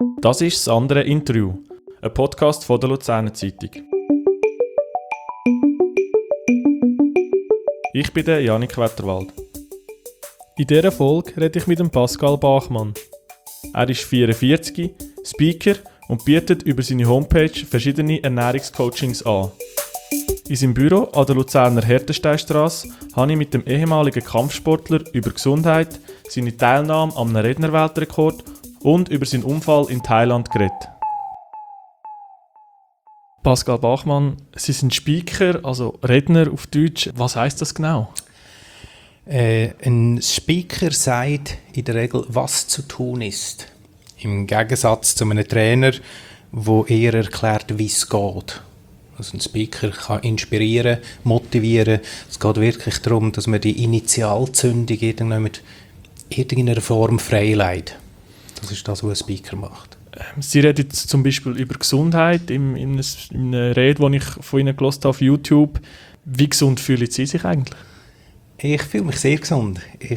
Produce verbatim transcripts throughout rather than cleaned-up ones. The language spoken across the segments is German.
Das ist das andere Interview, ein Podcast von der Luzerner Zeitung. Ich bin der Janik Wetterwald. In dieser Folge rede ich mit dem Pascal Bachmann. Er ist vierundvierzig, Speaker und bietet über seine Homepage verschiedene Ernährungscoachings an. In seinem Büro an der Luzerner Hertensteinstrasse habe ich mit dem ehemaligen Kampfsportler über Gesundheit, seine Teilnahme an einem Rednerweltrekord und über seinen Unfall in Thailand geredet. Pascal Bachmann, Sie sind Speaker, also Redner auf Deutsch. Was heisst das genau? Äh, ein Speaker sagt in der Regel, was zu tun ist. Im Gegensatz zu einem Trainer, der eher erklärt, wie es geht. Also ein Speaker kann inspirieren, motivieren. Es geht wirklich darum, dass man die Initialzündung in irgendeiner Form freileitet. Das ist das, was ein Speaker macht. Sie reden jetzt zum Beispiel über Gesundheit in, in, in einer Rede, die ich von Ihnen gehört habe auf YouTube. Wie gesund fühlen Sie sich eigentlich? Ich fühle mich sehr gesund. Ich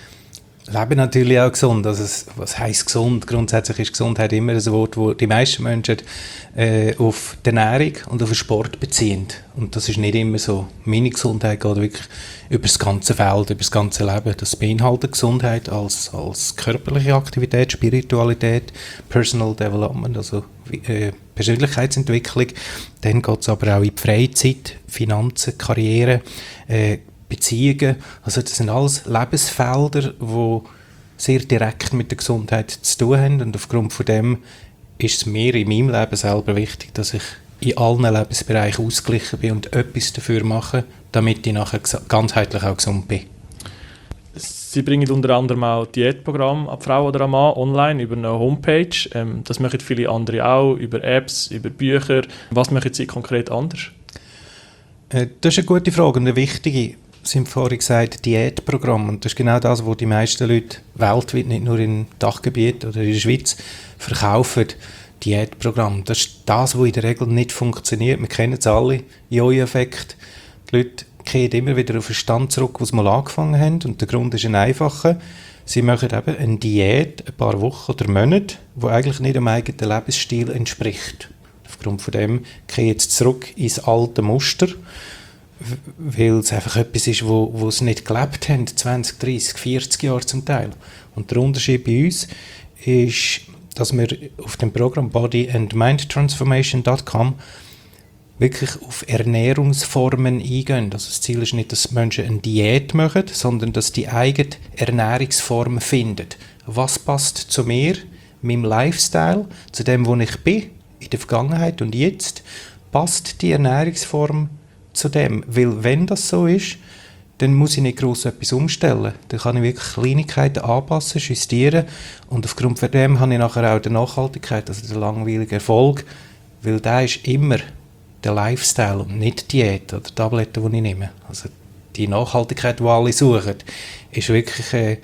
lebe natürlich auch gesund. Also es, was heisst gesund? Grundsätzlich ist Gesundheit immer ein Wort, das die meisten Menschen äh, auf die Ernährung und auf den Sport beziehen. Und das ist nicht immer so. Meine Gesundheit geht wirklich über das ganze Feld, über das ganze Leben. Das beinhaltet Gesundheit als, als körperliche Aktivität, Spiritualität, Personal Development, also äh, Persönlichkeitsentwicklung. Dann geht es aber auch in die Freizeit, Finanzen, Karriere, äh, Beziehungen, also das sind alles Lebensfelder, die sehr direkt mit der Gesundheit zu tun haben, und aufgrund von dem ist es mir in meinem Leben selber wichtig, dass ich in allen Lebensbereichen ausgeglichen bin und etwas dafür mache, damit ich nachher ganzheitlich auch gesund bin. Sie bringen unter anderem auch Diätprogramme an die Frau oder an Mann online über eine Homepage. Ähm, das machen viele andere auch, über Apps, über Bücher. Was machen Sie konkret anders? Äh, das ist eine gute Frage und eine wichtige. Sie haben vorhin gesagt, Diätprogramm. Und das ist genau das, was die meisten Leute weltweit, nicht nur im Dachgebiet oder in der Schweiz, verkaufen. Diätprogramm. Das ist das, was in der Regel nicht funktioniert. Wir kennen es alle, Jojo-Effekt. Die Leute kehren immer wieder auf den Stand zurück, wo sie mal angefangen haben. Und der Grund ist ein einfacher. Sie machen eben eine Diät, ein paar Wochen oder Monate, die eigentlich nicht dem eigenen Lebensstil entspricht. Aufgrund von dem kehren sie zurück ins alte Muster, weil es einfach etwas ist, wo, wo sie nicht gelebt haben, zwanzig, dreissig, vierzig Jahre zum Teil. Und der Unterschied bei uns ist, dass wir auf dem Programm body and mind transformation dot com wirklich auf Ernährungsformen eingehen. Also das Ziel ist nicht, dass Menschen eine Diät machen, sondern dass die eigene Ernährungsform finden. Was passt zu mir, meinem Lifestyle, zu dem, wo ich bin, in der Vergangenheit und jetzt, passt die Ernährungsform zu dem. Weil wenn das so ist, dann muss ich nicht gross etwas umstellen. Dann kann ich wirklich Kleinigkeiten anpassen, justieren, und aufgrund von dem habe ich nachher auch die Nachhaltigkeit, also den langweiligen Erfolg, weil der ist immer der Lifestyle und nicht die Diät oder Tabletten, die ich nehme. Also die Nachhaltigkeit, die alle suchen, ist wirklich äh,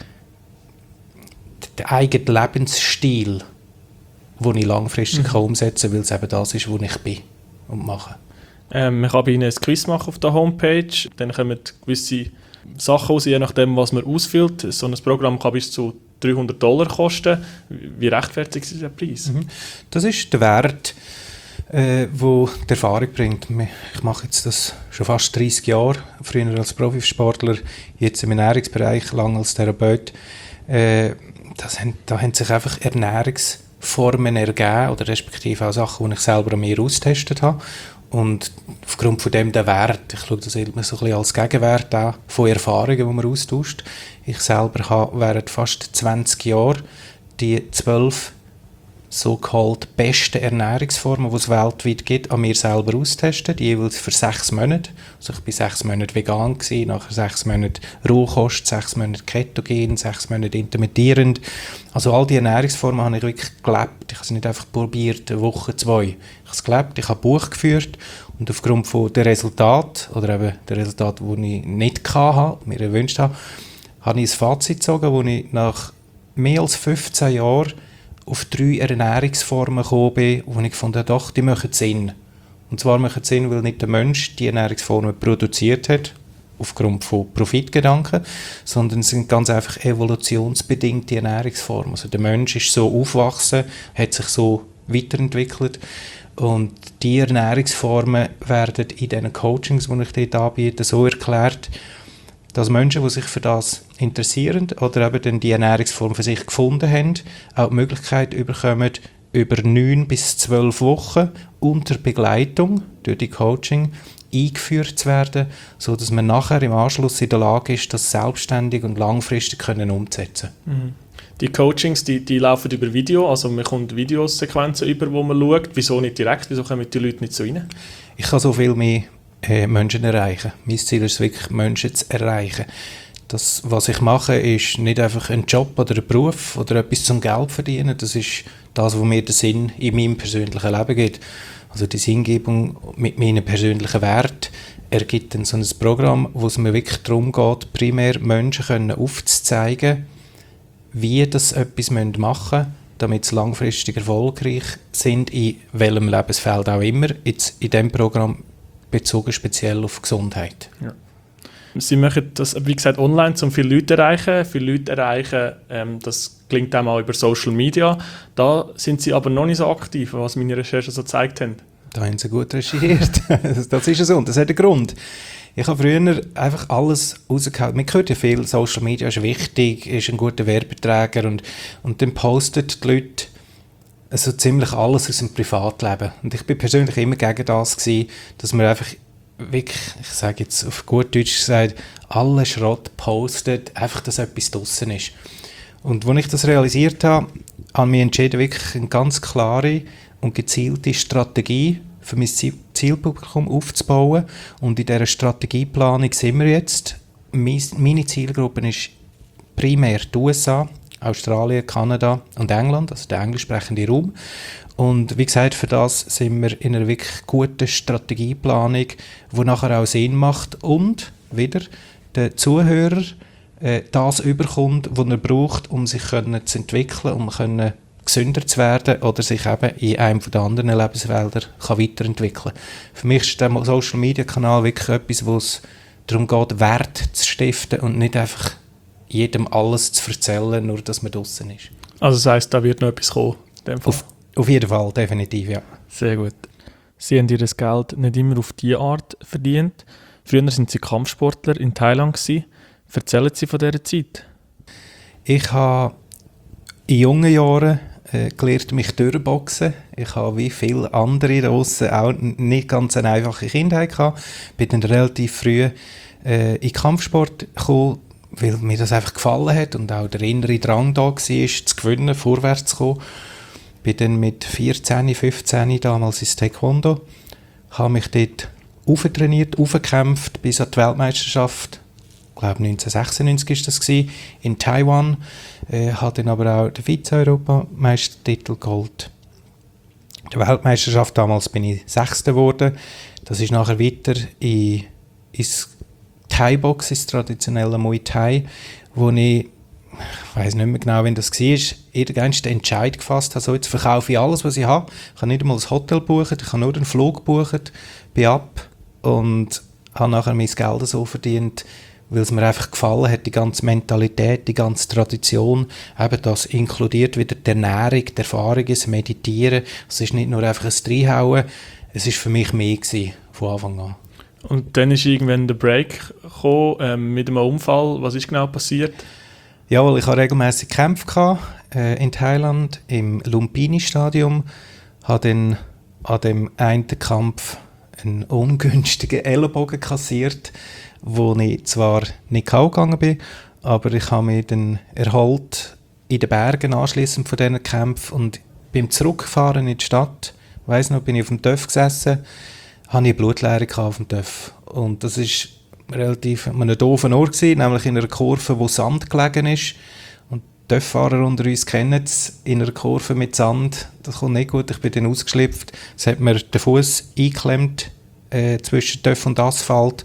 der eigene Lebensstil, den ich langfristig mhm. umsetzen kann, weil es eben das ist, wo ich bin und mache. Ähm, man kann bei Ihnen ein Quiz machen auf der Homepage, dann kommen gewisse Sachen raus, je nachdem, was man ausfüllt. So ein Programm kann bis zu dreihundert Dollar kosten. Wie rechtfertigt ist der Preis? Mhm. Das ist der Wert, äh, wo die Erfahrung bringt. Ich mache jetzt das schon fast dreissig Jahre, früher als Profisportler, jetzt im Ernährungsbereich, lange als Therapeut. Äh, das haben, da haben sich einfach Ernährungsformen ergeben, oder respektive auch Sachen, die ich selber an mir austestet habe. Und aufgrund von dem der Wert, ich schaue das immer so ein bisschen als Gegenwert an, von Erfahrungen, die man austauscht. Ich selber habe während fast zwanzig Jahren die zwölf so-called besten Ernährungsformen, die es weltweit gibt, an mir selber austestet, jeweils für sechs Monate. Also ich war sechs Monate vegan gewesen, nachher sechs Monate Rohkost, sechs Monate Ketogen, sechs Monate intermittierend. Also all die Ernährungsformen habe ich wirklich gelebt. Ich habe es nicht einfach probiert, eine Woche, zwei. Ich habe es gelebt, ich habe ein Buch geführt, und aufgrund von der Resultat oder eben der Resultat, die ich nicht hatte, mir erwünscht habe, habe ich ein Fazit gezogen, wo ich nach mehr als fünfzehn Jahren auf drei Ernährungsformen gekommen bin, wo ich gefunden habe, doch, die machen Sinn. Und zwar machen Sinn, weil nicht der Mensch die Ernährungsformen produziert hat, aufgrund von Profitgedanken, sondern es sind ganz einfach evolutionsbedingte Ernährungsformen. Also der Mensch ist so aufgewachsen, hat sich so weiterentwickelt und die Ernährungsformen werden in diesen Coachings, die ich dort anbiete, so erklärt, dass Menschen, die sich für das interessieren oder eben dann die Ernährungsform für sich gefunden haben, auch die Möglichkeit bekommen, über neun bis zwölf Wochen unter Begleitung durch die Coaching eingeführt zu werden, sodass man nachher im Anschluss in der Lage ist, das selbstständig und langfristig können umzusetzen. Mhm. Die Coachings, die, die laufen über Video, also man kommt Videosequenzen über, wo man schaut. Wieso nicht direkt? Wieso kommen die Leute nicht so rein? Ich kann so viel mehr äh, Menschen erreichen. Mein Ziel ist es wirklich, Menschen zu erreichen. Das, was ich mache, ist nicht einfach ein Job oder ein Beruf oder etwas zum Geld verdienen. Das ist das, was mir den Sinn in meinem persönlichen Leben gibt. Also die Sinngebung mit meinen persönlichen Werten ergibt dann so ein Programm, wo es mir wirklich darum geht, primär Menschen können aufzuzeigen, wie das etwas machen müssen, damit sie langfristig erfolgreich sind, in welchem Lebensfeld auch immer. Jetzt in diesem Programm bezogen speziell auf Gesundheit. Ja. Sie machen das, wie gesagt, online, um viele Leute zu erreichen. Viele Leute erreichen, ähm, das klingt auch mal über Social Media. Da sind Sie aber noch nicht so aktiv, was meine Recherchen so gezeigt haben. Da haben Sie gut recherchiert. Das ist so und das hat einen Grund. Ich habe früher einfach alles rausgehauen. Man hört ja viel, Social Media ist wichtig, ist ein guter Werbeträger und, und dann postet die Leute also ziemlich alles aus dem Privatleben. Und ich bin persönlich immer gegen das gewesen, dass man einfach wirklich, ich sage jetzt auf gut Deutsch gesagt, alle Schrott postet, einfach, dass etwas draussen ist. Und als ich das realisiert habe, habe ich mich entschieden, wirklich eine ganz klare und gezielte Strategie für mein Zielpublikum aufzubauen. Und in dieser Strategieplanung sind wir jetzt. Meine Zielgruppe ist primär die U S A, Australien, Kanada und England, also der englisch sprechende Raum. Und wie gesagt, für das sind wir in einer wirklich guten Strategieplanung, die nachher auch Sinn macht und wieder der Zuhörer äh, das überkommt, was er braucht, um sich können zu entwickeln, um können gesünder zu werden oder sich eben in einem der anderen Lebensfelder kann weiterentwickeln. Für mich ist der Social Media Kanal wirklich etwas, wo es darum geht, Wert zu stiften und nicht einfach jedem alles zu erzählen, nur dass man draussen ist. Also das heisst, da wird noch etwas kommen? In dem Fall. Auf, auf jeden Fall, definitiv, ja. Sehr gut. Sie haben ihr Geld nicht immer auf diese Art verdient. Früher waren Sie Kampfsportler in Thailand gewesen. Erzählen Sie von dieser Zeit. Ich habe in jungen Jahren äh, gelernt, mich durchboxen. Ich habe wie viele andere draussen auch nicht ganz eine einfache Kindheit gehabt. Ich bin dann relativ früh äh, in Kampfsport gekommen, weil mir das einfach gefallen hat und auch der innere Drang da war, zu gewinnen, vorwärts zu kommen. Ich bin dann mit vierzehn, fünfzehn damals ins Taekwondo, habe mich dort auftrainiert, aufgekämpft bis an die Weltmeisterschaft. Ich glaube neunzehnhundertsechsundneunzig war das gewesen, in Taiwan. Äh, habe dann aber auch den Vize-Europameistertitel geholt. Die Weltmeisterschaft damals bin ich Sechster geworden. Das ist nachher weiter in, ins Thai-Box, ins traditionelle Muay Thai, wo ich, ich weiss nicht mehr genau, wann das war, irgendwann den Entscheid gefasst habe, so jetzt verkaufe ich alles, was ich habe. Ich habe nicht einmal ein Hotel gebucht, ich habe nur einen Flug gebucht, bin ab und habe nachher mein Geld so verdient, weil es mir einfach gefallen hat, die ganze Mentalität, die ganze Tradition, eben das inkludiert wieder die Ernährung, die Erfahrung, das Meditieren. Es ist nicht nur einfach ein Reinhauen, es war für mich mehr gewesen, von Anfang an. Und dann ist irgendwann der Break gekommen, ähm, mit einem Unfall. Was ist genau passiert? Ja, weil ich hatte regelmässig Kämpfe gehabt, äh, in Thailand im Lumpini-Stadium. Ich habe dann an dem einen Kampf einen ungünstigen Ellenbogen kassiert, wo ich zwar nicht K O gegangen bin, aber ich habe mich dann erholt in den Bergen anschliessend von diesen Kämpfen und beim Zurückfahren in die Stadt, ich weiss noch, bin ich auf dem T Ö F gesessen, hatte ich Blutleere auf dem T Ö F. Und das war relativ an einem doofen Ort gewesen, nämlich in einer Kurve, wo Sand gelegen ist. Und die T Ö F-Fahrer unter uns kennen es, in einer Kurve mit Sand, das kommt nicht gut, ich bin dann ausgeschlüpft. Es hat mir den Fuß eingeklemmt äh, zwischen T Ö F und Asphalt.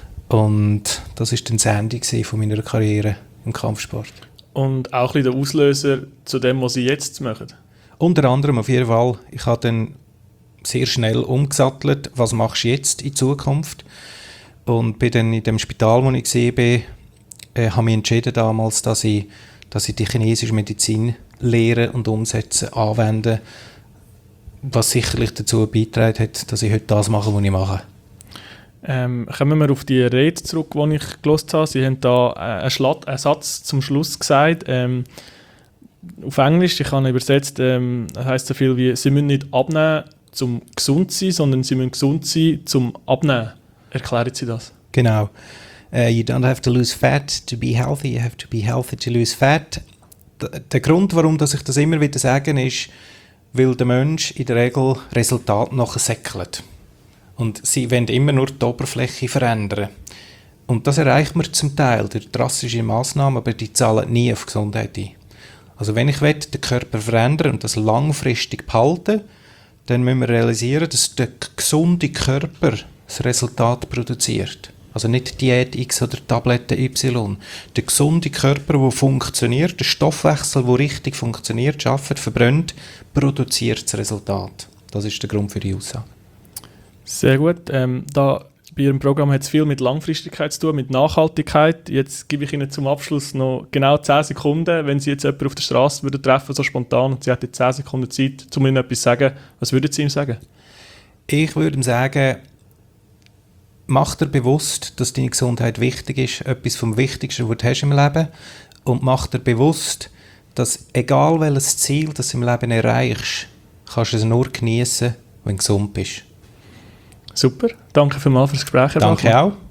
Und das war dann das Ende von meiner Karriere im Kampfsport. Und auch ein bisschen der Auslöser zu dem, was Sie jetzt machen? Unter anderem auf jeden Fall. Ich habe dann sehr schnell umgesattelt, was machst du jetzt in Zukunft? Und bin dann in dem Spital, wo ich war, äh, habe mich entschieden damals, dass ich, dass ich die chinesische Medizin lehren und umsetzen, anwenden, was sicherlich dazu beigetragen hat, dass ich heute das mache, was ich mache. Ähm, kommen wir auf die Rede zurück, die ich gehört habe. Sie haben da einen, Schlat- einen Satz zum Schluss gesagt. Ähm, auf Englisch, ich habe ihn übersetzt, ähm, das heisst so viel wie, Sie müssen nicht abnehmen, zum gesund zu sein, sondern Sie müssen gesund sein, zum Abnehmen. Erklären Sie das? Genau. Uh, you don't have to lose fat to be healthy, you have to be healthy to lose fat. D- der Grund, warum dass ich das immer wieder sage, ist, weil der Mensch in der Regel Resultate nachher säckelt. Und sie wollen immer nur die Oberfläche verändern. Und das erreicht man zum Teil durch drastische Massnahmen, aber die zahlen nie auf Gesundheit ein. Also wenn ich will, den Körper verändern und das langfristig behalten, dann müssen wir realisieren, dass der gesunde Körper das Resultat produziert. Also nicht Diät X oder Tablette Y. Der gesunde Körper, der funktioniert, der Stoffwechsel, der richtig funktioniert, arbeitet, verbrennt, produziert das Resultat. Das ist der Grund für die Aussage. Sehr gut. Ähm, da bei Ihrem Programm hat es viel mit Langfristigkeit zu tun, mit Nachhaltigkeit. Jetzt gebe ich Ihnen zum Abschluss noch genau zehn Sekunden. Wenn Sie jetzt jemanden auf der Straße würden treffen, so spontan, und Sie hätten zehn Sekunden Zeit, um Ihnen etwas zu sagen, was würden Sie ihm sagen? Ich würde ihm sagen, mach dir bewusst, dass deine Gesundheit wichtig ist, etwas vom Wichtigsten, was du hast im Leben. Und mach dir bewusst, dass egal welches Ziel das du im Leben erreichst, kannst du es nur genießen, wenn du gesund bist. Super, danke vielmals für das Gespräch. Herr Danke Bachmann. auch.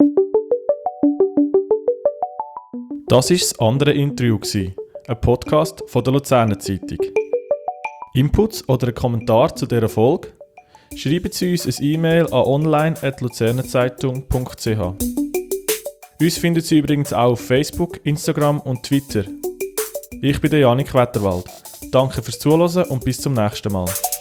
Das war das andere Interview, ein Podcast von der Luzerner Zeitung. Inputs oder ein Kommentar zu dieser Folge? Schreiben Sie uns ein E-Mail an online at luzernerzeitung punkt c h. Uns finden Sie übrigens auch auf Facebook, Instagram und Twitter. Ich bin der Janik Wetterwald. Danke fürs Zuhören und bis zum nächsten Mal.